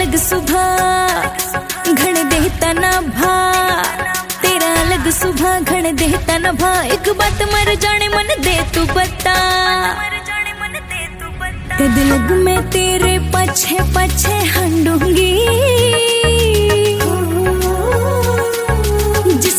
अलग सुबह घण देता ना भा, तेरा अलग सुबह घण देता ना भा। एक बात मर जाने मन दे तू बता, कद लग मैं तेरे पछे पछे हंडूंगी।